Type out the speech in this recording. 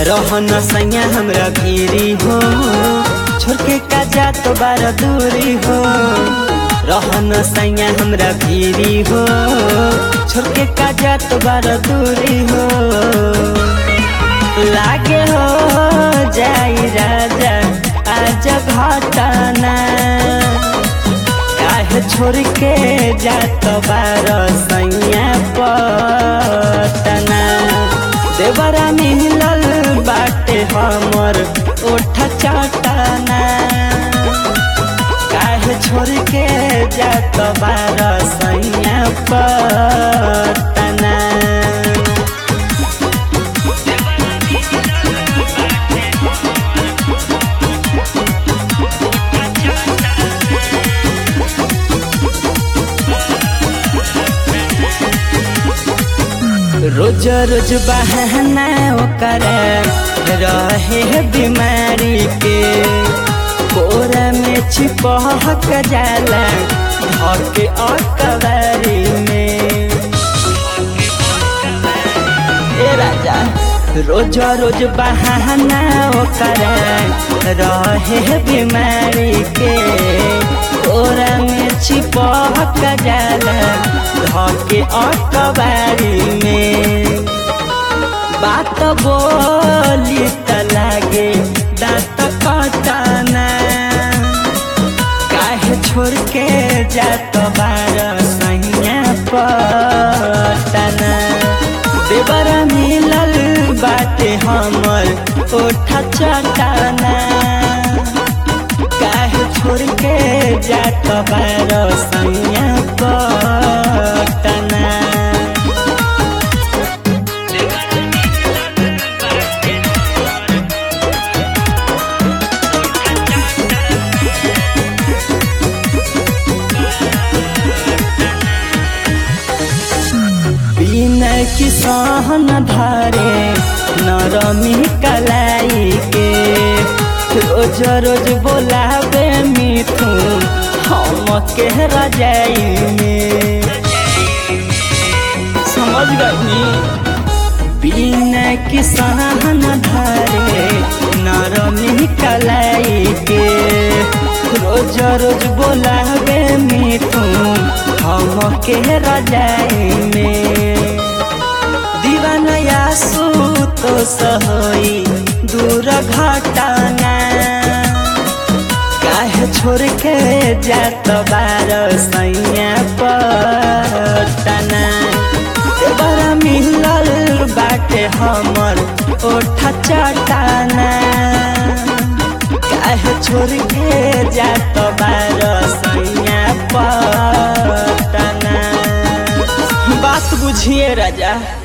रहन सैया हमरा भीरी हो, छोड़ के का जात बार दूरी हो। रहन सैया हमरा भीरी हो, छोड़ के का जात बार दूरी हो। लागे हो जाई राजा आज घटना, काहे छोड़ के जात बार सैया पटना। देवरा मिलल बाटे हमर ओठ चटना, काहे छोड़ के जात बार सैया पटना। रोज रोज बहाना ओकर रहे बीमारी के, कोरा में छिपक जाला धके अकबारी में। ए राजा रोज रोज बहाना ओकर रहे बीमारी के, कोरा में छिपक जाला धके अकबारी में। बात बोली त लागे दांत कटना, काहे छोड़ के जात बार सैया पटना। देवरा मिलल बाटे हमर ओठ चटना, काहे छोड़ के जात बार सैया पटना। बिना की सहन धरे नरमी कलाई के, रोज रोज बोलावे मिथुन हम के रजाई में। समझ गई बिना की सहन धरे नरमी कलाई के, रोज रोज बोलावे मिथुन हम के रजाई में। दीवानया तो सहोई दूर घटना, काहे छोड़ के जात बार सैया पटना। देवरा मिलल बाटे हमर ओठ चटना, काहे छोड़ के जात बार सैया पटना। बात बुझिए राजा।